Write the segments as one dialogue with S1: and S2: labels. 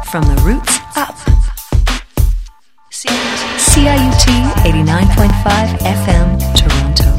S1: From the roots up. CIUT 89.5 FM, Toronto.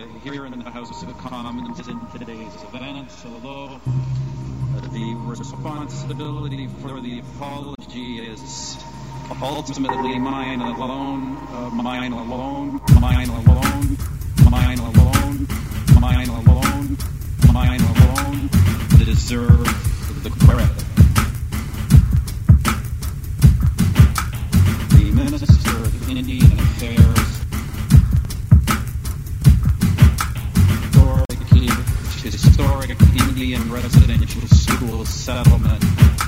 S2: here in the House of Commons in today's event, although the responsibility for the apology is ultimately mine alone, mine alone, mine alone, mine alone, mine alone, mine alone, to deserve the credit. The Minister of Indian Affairs, historic Indian residential school settlement.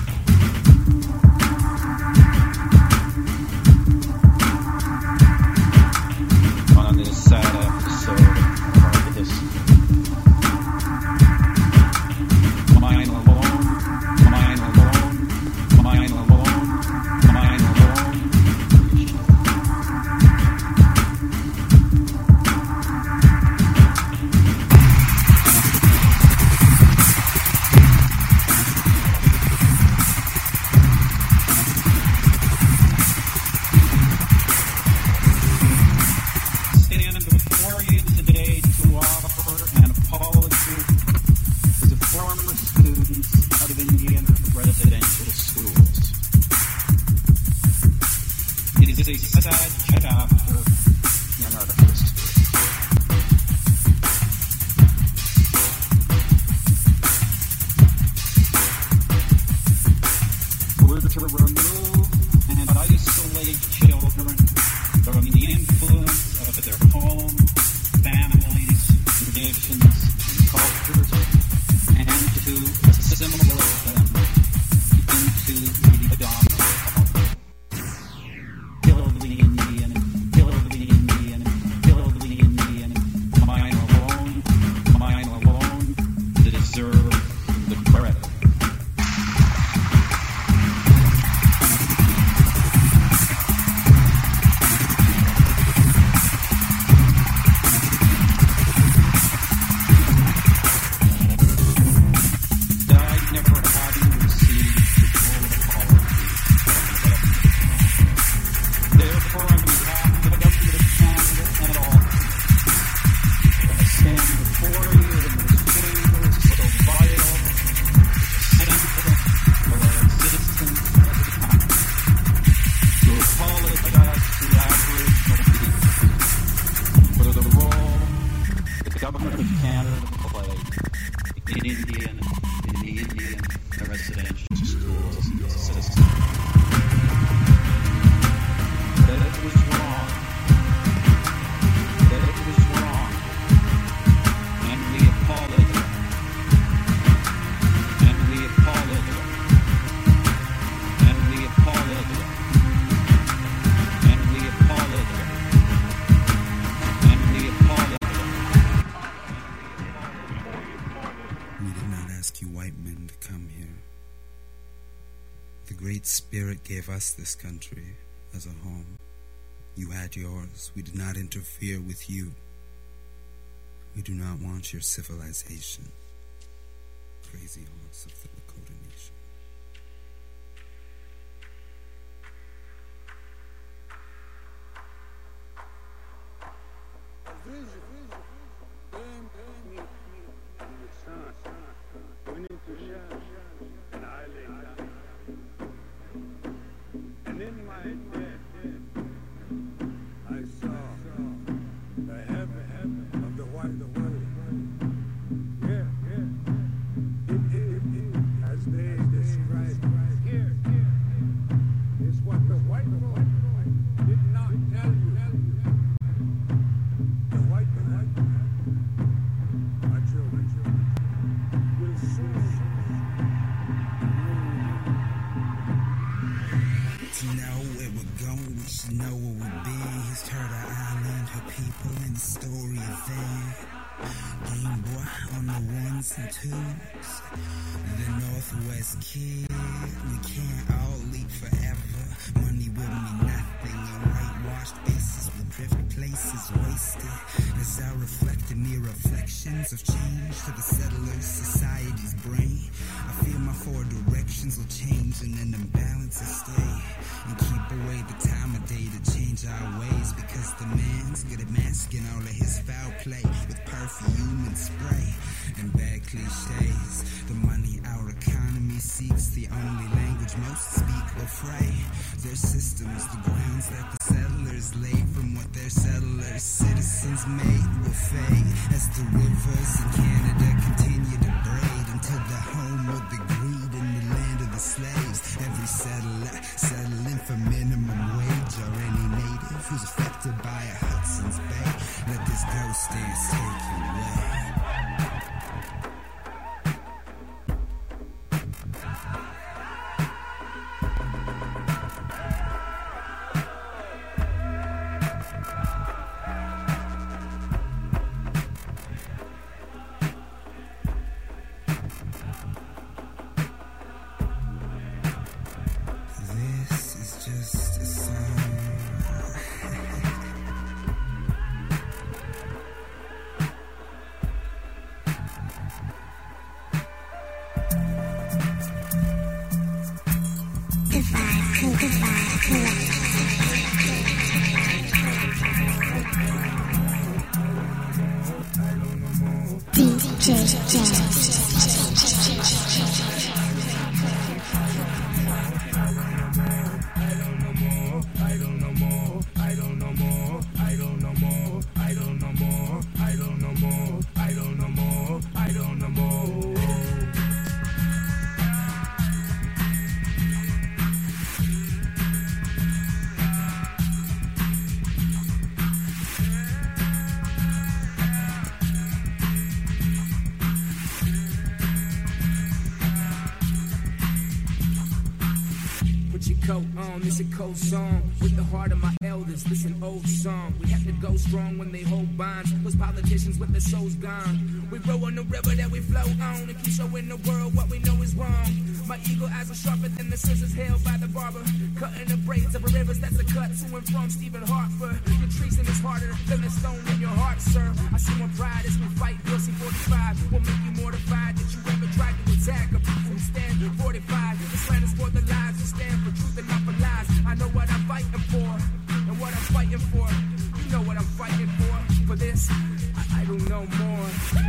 S2: On this sad episode of this. Mine alone, mine alone, mine alone, mine alone. To remove and isolate children from the influence of their home, families, traditions, and cultures, and to assimilate them into the dominant. Kill the Indian, kill the Indian, kill the Indian, mine alone, to deserve the credit. Government of Canada play in the Indian residential schools system. That it was wrong. That it was wrong. And we apologize. And we apologize. And we apologize. And we apologize. And we apologize.
S3: We did not ask you white men to come here. The Great Spirit gave us this country as a home. You had yours. We did not interfere with you. We do not want your civilization. Crazy hearts of the Lakota Nation.
S4: We need to share an island. And in my head, I saw the heaven of the white world. Yeah. It as they describe here is what the white world did not tell you. The white our children will soon
S3: To know where we're going, we should know where we've been. He's Turtle Island, her people, and the story of them. Game Boy on the ones and twos. The Northwest kid, we can't all leap forever. Money will mean nothing, and whitewashed faces will drift places wasted. As I reflect the mere reflections of change to the settlers' society's brain, I feel my four directions will change and an imbalance will stay. And keep away the time of day to change our ways, because the man's good at masking all of his foul play with systems, the grounds that the settlers laid from what their settlers, citizens made will fade as the rivers in Canada continue to braid into the home of the greed and the land of the slaves. Every settler settling for minimum wage, or any native who's affected by a Hudson's Bay. Let this ghost dance take you away.
S5: It's a cold song with the heart of my elders. Listen, old song. We have to go strong when they hold bonds. Those politicians with their souls gone. We row on the river that we flow on and keep showing the world what we know is wrong. My eagle eyes are sharper than the scissors held by the barber. Cutting the braids of the rivers, that's a cut to and from Stephen Hartford. Your treason is harder than a stone in your heart, sir. I see more pride as we fight. Bill C-45 will make you mortified that you ever tried to attack a people stand 45. This land is for the lives we stand for truth and not for lies. I know what I'm fighting for and what I'm fighting for. You know what I'm fighting for. For this, I don't know more.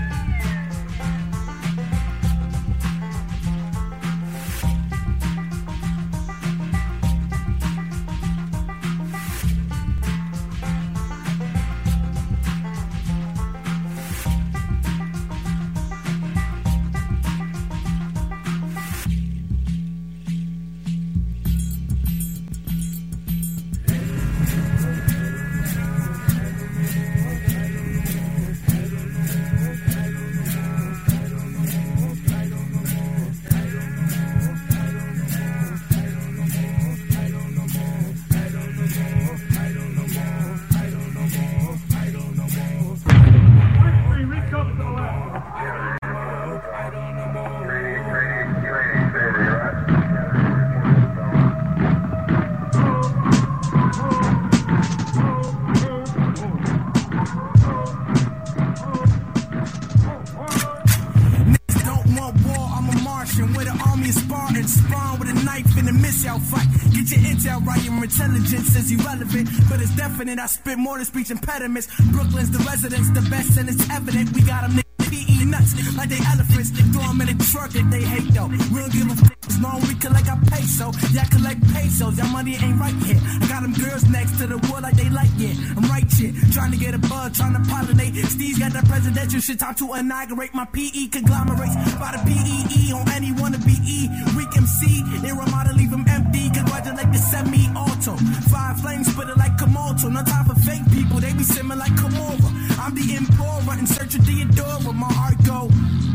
S6: Intelligence is irrelevant, but it's definite. I spit more than speech impediments. Brooklyn's the residence, the best, and it's evident. We got them eating nuts like they elephants. Throw them in a truck that they hate though. We don't give a f*** as long as we collect our peso. Yeah, I collect pesos. Y'all money ain't right here. I got them girls next to the wood like they like it. I'm right shit, trying to get a bud, trying to pollinate. Steve's got that presidential shit. Time to inaugurate my PE conglomerates. By the PEE on any wannabe E. Weak MC, they remind to leave them empty. Congratulate the semi-auto. Fire flames, spit it like Komodo. No time for fake people, they be simming like Komova. I'm the implorer in search of Theodora. My heart go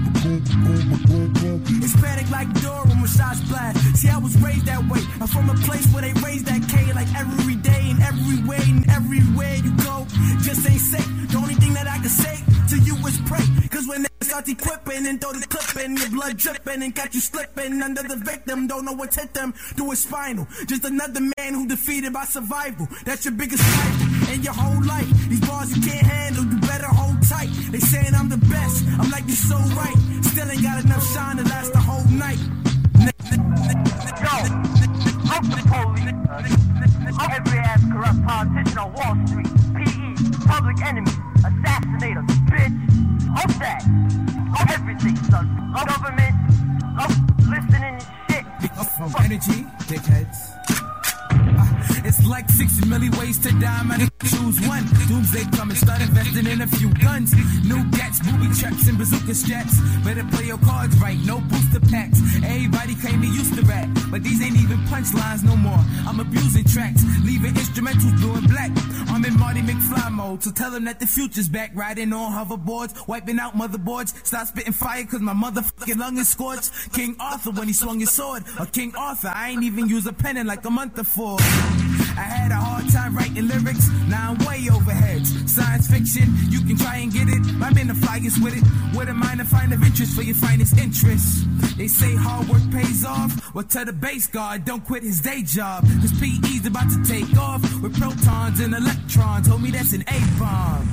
S6: Hispanic like Dora when shots blast. See, I was raised that way. I'm from a place where they raise that K like every day and every way and everywhere you go. Just ain't safe. The only thing that I can say to you is pray. Cause when they start equipping and throw the clip in, your blood dripping and catch you slipping under the victim. Don't know what's hit them through his spinal. Just another man who defeated by survival. That's your biggest fight in your whole life. These bars you can't handle, you better hold tight. They saying I'm the best, I'm like you're so right. Still ain't got enough shine to last the whole night.
S7: Yo, fuck the police. Every ass corrupt politician on Wall Street. PE, public enemy, assassinator, bitch. Fuck that. Everything, son. Government, listening and shit.
S6: Energy, dickheads. It's like 60 million ways to die, man. Choose one. Doomsday coming, start investing in a few guns. New gats, booby traps, and bazooka straps. Better play your cards right, no booster packs. Everybody claim they used to rap, but these ain't even punchlines no more. I'm abusing tracks, leaving instrumentals blue and black. I'm in Marty McFly mode, so tell them that the future's back. Riding on hoverboards, wiping out motherboards. Stop spitting fire cause my motherfucking lung is scorched. King Arthur when he swung his sword, or King Arthur, I ain't even use a pen in like a month before. I had a hard time writing lyrics, now I'm way over heads. Science fiction, you can try and get it, I'm in the flyers with it. With a minor find of interest for your finest interests. They say hard work pays off, well tell the base guard don't quit his day job. Cause PE's about to take off with protons and electrons. Homie, that's an A-bomb.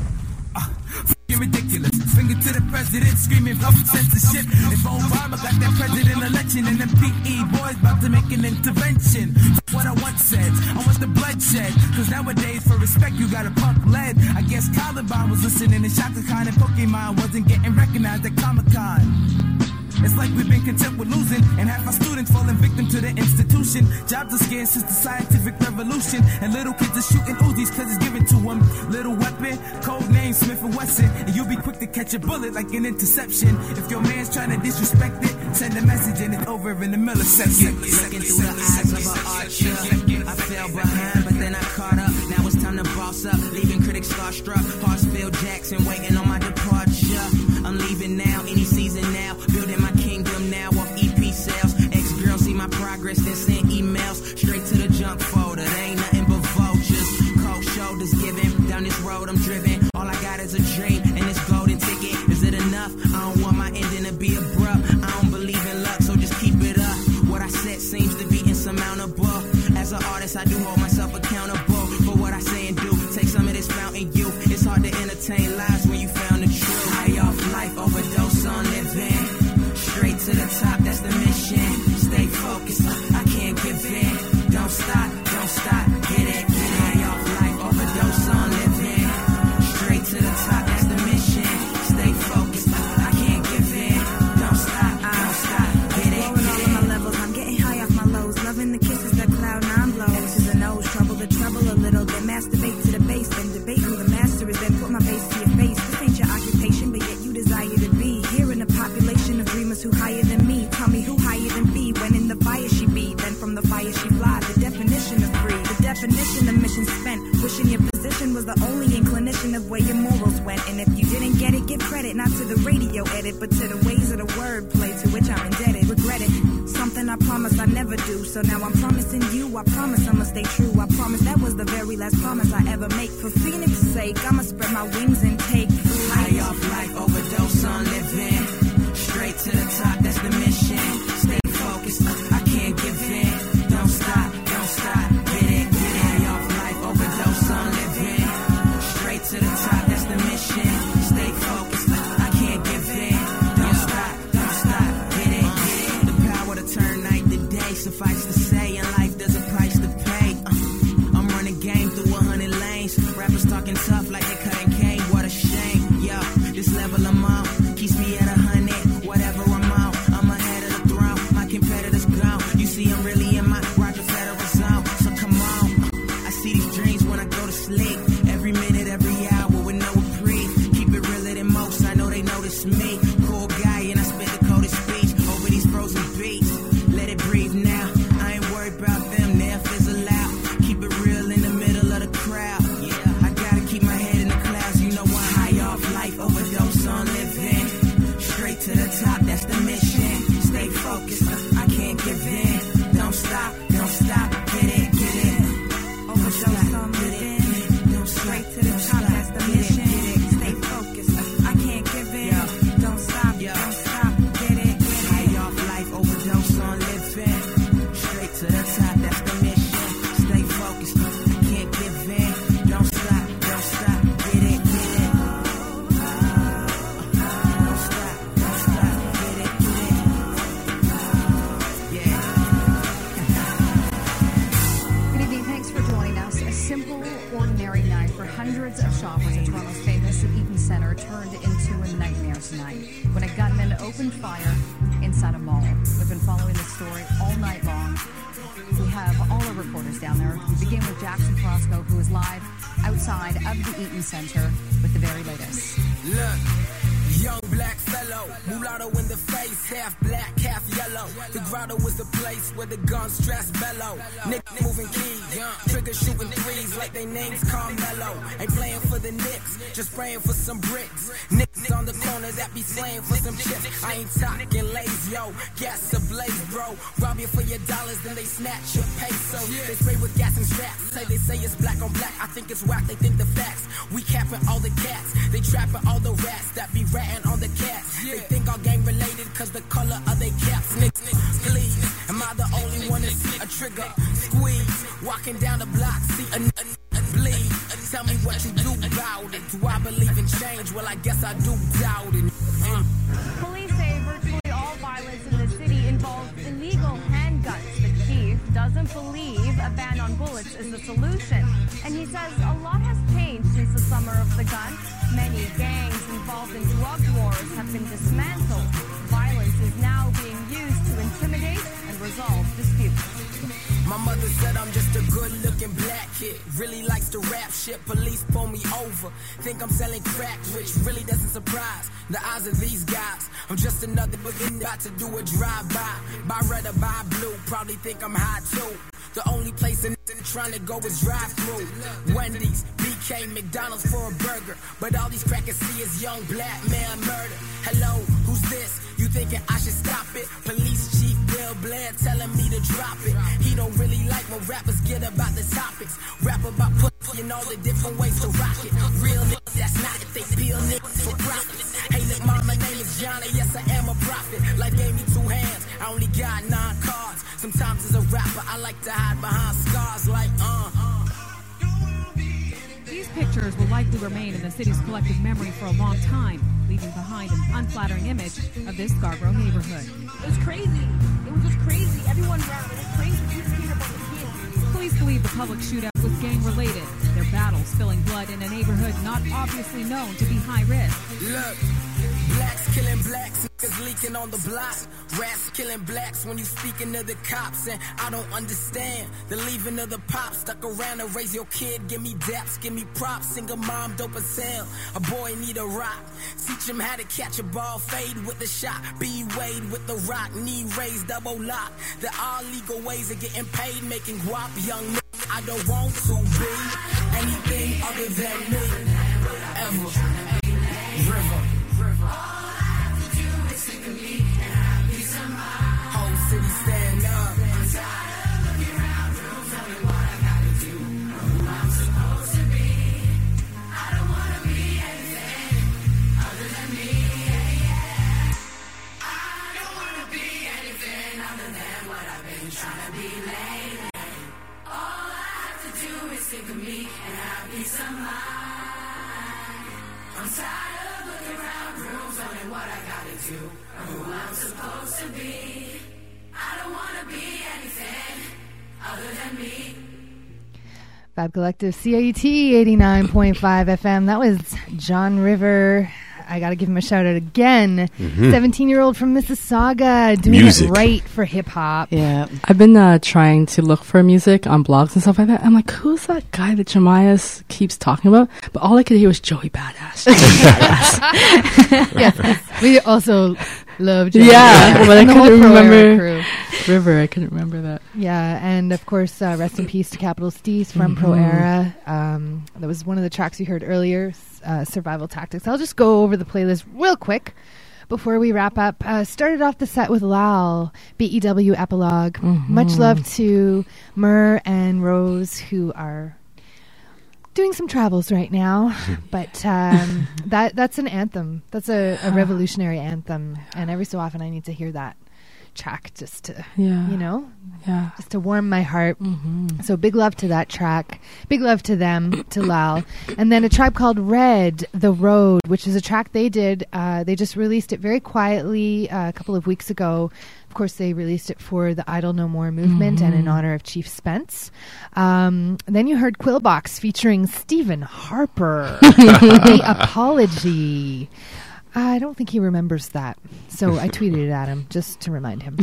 S6: You're ridiculous. Finger to the president, screaming up censorship. If Obama got that president election, and them PE boys about to make an intervention. What I once said, I want the bloodshed. Cause nowadays, for respect, you gotta pump lead. I guess Columbine was listening to Shaka Khan, and Pokemon wasn't getting recognized at Comic-Con. It's like we've been content with losing, and half our students falling victim to the institution. Jobs are scarce since the scientific revolution, and little kids are shooting Uzis cause it's given to them. Little weapon, code name Smith & Wesson, and you'll be quick to catch a bullet like an interception. If your man's trying to disrespect it, send a message and it's over in a millisecond.
S8: Looking through the eyes of an archer, I fell behind, but then I caught up. Now it's time to boss up, leaving critics starstruck. Hartsfield Jackson waiting on my departure. I'm leaving now, any season now, building my kingdom now off EP sales. Ex-girls see my progress, then send emails straight to the junk folder. There ain't nothing but vultures, cold shoulders giving. Down this road I'm driven, all I got is a dream and this golden ticket. Is it enough? I don't want my ending to be abrupt. I don't believe in luck, so just keep it up. What I said seems to be insurmountable. As an artist, I do hold myself accountable for what I say and do. Take some of this fountain youth. It's hard to entertain lives when you found the truth. High off life, overdose on living. Straight to the top, that's the mission. Stay focused, I can't give in. Don't stop, get it. High off life, overdose on living. Straight to the top, that's the mission. Stay focused, I can't give in. Don't stop, get it.
S9: Blowing all of my levels, I'm getting high off my lows. Loving the kisses that cloud nine blow. X's and O's, trouble the treble a little. Then masturbate to the bass, then debate who the master is. Then put my bass to your face. This ain't your occupation, but yet you desire to be here in a population of dreamers who higher than me. Tell me who higher than B. When in the fire she be, then from the fire she fly. The definition of free, the definition of mission spent. Wishing your position was the only inclination of where your morals went. And if you didn't get it, give credit not to the radio edit, but to the ways of the wordplay to which I'm indebted. Regret it, something I promised I never do. So now I'm promising you, I promise I'ma stay true. I promise that was the very last promise I ever make. For Phoenix's sake, I'ma spread my wings and take flight.
S8: High off life, overdose on living. Straight to the top, that's the mission. Stay focused, I can't give in. Don't stop, get it. High off life, overdose on living. Straight to the top, that's the mission. Stay focused, I can't give in. Don't stop, get it. The power to turn night to day, suffice to say, in life there's a price to pay. I'm running game through 100 lanes. Rappers talking tough like they cutting cane, what a shame.
S10: simple, ordinary night for hundreds of shoppers at Toronto's famous Eaton Centre turned into a nightmare tonight when a gunman opened fire inside a mall. We've been following this story all night long. We have all our reporters down there. We begin with Jackson Frosco, who is live outside of the Eaton Centre with the very latest.
S8: Look. Young black fellow, mulatto in the face, half black, half yellow. The grotto was the place where the gun stress bellow. Nick moving key, trigger shooting threes like they names Carmelo. Ain't playing for the Knicks, just praying for some bricks. Nicks on the corner that be slaying for some chips. I ain't talking lazy, yo, gas ablaze, bro. Rob you for your dollars, then they snatch your pesos. They spray with gas and straps, they say it's black on black. I think it's whack, they think the facts. We capping all the cats, they trapping all the rats that be ratting on the cats. They think all gang related cause the color of they caps. Niggas, please, am I the only one to see a trigger squeeze? Walking down the block, see a bleed. Tell me what you do about it. Do I believe in change? Well, I guess I do doubt it.
S11: Police say virtually all violence in the city involves illegal handguns. The chief doesn't believe a ban on bullets is the solution. And he says a lot has changed since the summer of the gun. Many gangs involved in drug wars have been dismantled. Violence is now being used to intimidate and resolve disputes.
S8: My mother said I'm just a good-looking black kid. Really likes to rap shit. Police pull me over. Think I'm selling crack, which really doesn't surprise the eyes of these guys. I'm just another beginner about to do a drive-by. Buy red or buy blue. Probably think I'm high too. The only place in trying to go is drive-through. Wendy's, BK, McDonald's for a burger. But all these crackers see is young black man murder. Hello, who's this? You thinking I should stop it? Police chief Bill Blair telling me to drop it. He don't really like when rappers get about the topics. Rap about putting all the different ways to rock it. Real niggas, that's not it. They bill niggas for profit. Hey, look, mama, my name is Johnny. Yes, I am a prophet. Life gave me 2 hands. I only got 9 cards. Sometimes as a rapper, I like to hide behind scars like,
S12: These pictures will likely remain in the city's collective memory for a long time, leaving behind an unflattering image of this Scarborough neighborhood.
S11: It was crazy. It was just crazy. Everyone ran. It was crazy. You just hear about the kids.
S12: Police believe the public shootout was gang-related. Their battles spilling blood in a neighborhood not obviously known to be high risk.
S8: Look, blacks killing blacks, niggas leaking on the block. Rats killing blacks when you speaking to the cops. And I don't understand the leaving of the pop. Stuck around to raise your kid, give me daps, give me props. Single mom, dope as hell, a boy need a rock. Teach him how to catch a ball, fade with the shot. B Wade with the rock, knee raised, double lock. The all legal ways of getting paid, making guap. Young nigga, I don't want to be anything other than me. Ever. River. Whole city stand up. I'm tired of looking around rooms, tell me what I gotta do, who I'm supposed to be. I don't wanna be anything other than me. I don't wanna be anything other than what I've been trying to be lately. All I have to do is think of me and have peace of mind. I'm tired of looking around rooms, wondering what I gotta do, or who I'm supposed to be. I don't wanna be anything other than me.
S13: Fab Collective, CIUT 89.5 FM. That was John River. I got to give him a shout out again. 17-year-old from Mississauga, doing it right for hip hop.
S14: Yeah, I've been trying to look for music on blogs and stuff like that. I'm like, who's that guy that Jemias keeps talking about? But all I could hear was Joey Badass.
S13: Yes, we also love Joey.
S14: Yeah, but I couldn't remember River. I couldn't remember that.
S13: Yeah, and of course, rest in peace to Capital Steez from Pro Era. That was one of the tracks we heard earlier. Survival Tactics. I'll just go over the playlist real quick before we wrap up. Started off the set with Lal, BEW Epilogue. Much love to Mur and Rose, who are doing some travels right now. But that's an anthem. That's a revolutionary anthem. And every so often I need to hear that track just to, just to warm my heart. So big love to that track. Big love to them, to Lal. And then a tribe called Red, The Road, which is a track they did. They just released it very quietly a couple of weeks ago. Of course, they released it for the Idle No More movement and in honor of Chief Spence. Then you heard Quillbox featuring Stephen Harper, The Apology. I don't think he remembers that, so I tweeted it at him just to remind him.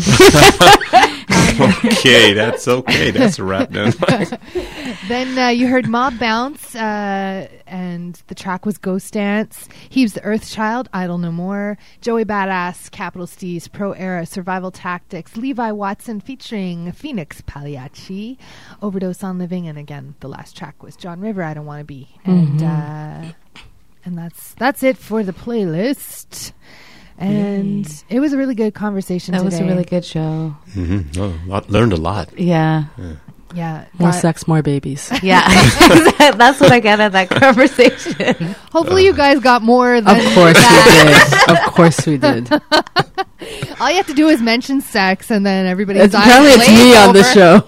S15: Okay, that's okay. That's a wrap then.
S13: Then you heard Mob Bounce, and the track was Ghost Dance. Heaves the Earth Child, Idle No More. Joey Badass, Capital Steez, Pro Era, Survival Tactics. Levi Watson featuring Phoenix Pagliacci, Overdose on Living, and again, the last track was John River, I Don't Want to Be. And that's it for the playlist. And it was a really good conversation today.
S16: That was a really good show.
S15: Learned a lot.
S16: Yeah.
S14: More sex, more babies.
S16: Yeah. That's what I got out of that conversation.
S13: Hopefully you guys got more than
S14: Of course
S13: that.
S14: we did. Of course we did.
S13: All you have to do is mention sex and then everybody's
S14: Apparently it's me on the show.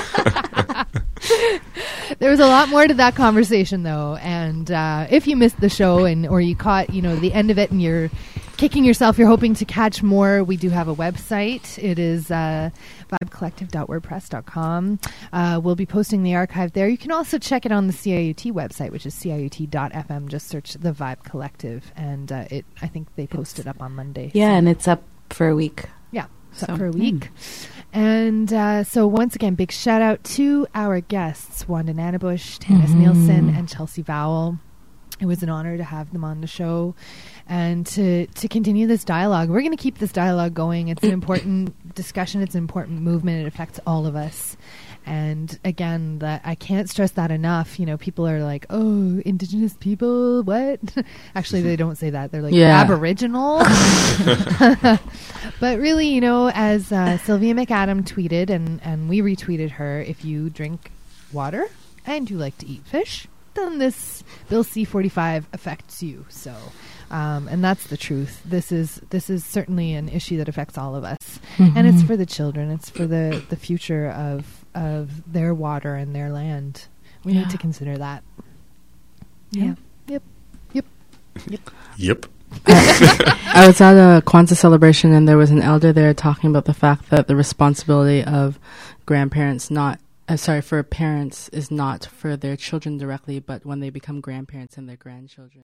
S13: There was a lot more to that conversation, though, and if you missed the show or you caught, the end of it, and you're kicking yourself, you're hoping to catch more, we do have a website. It is vibecollective.wordpress.com. We'll be posting the archive there. You can also check it on the CIUT website, which is ciut.fm. Just search the Vibe Collective, and I think they post it up on Monday.
S16: Yeah, and it's up for a week.
S13: Yeah, it's up for a week. And so once again, big shout out to our guests, Wanda Nanabush, Tanis Nielsen, and Chelsea Vowell. It was an honor to have them on the show and to continue this dialogue. We're going to keep this dialogue going. It's an important discussion. It's an important movement. It affects all of us. And again, I can't stress that enough. People are like, oh, Indigenous people, what? Actually, they don't say that. They're like, Aboriginal. But really, as Sylvia McAdam tweeted, and we retweeted her, if you drink water and you like to eat fish, then this Bill C-45 affects you. So, and that's the truth. This is certainly an issue that affects all of us. And it's for the children. It's for the future of their water and their land. We need to consider that. Yeah.
S15: Yep.
S14: I was at a Kwanzaa celebration, and there was an elder there talking about the fact that the responsibility of grandparents for parents is not for their children directly, but when they become grandparents and their grandchildren.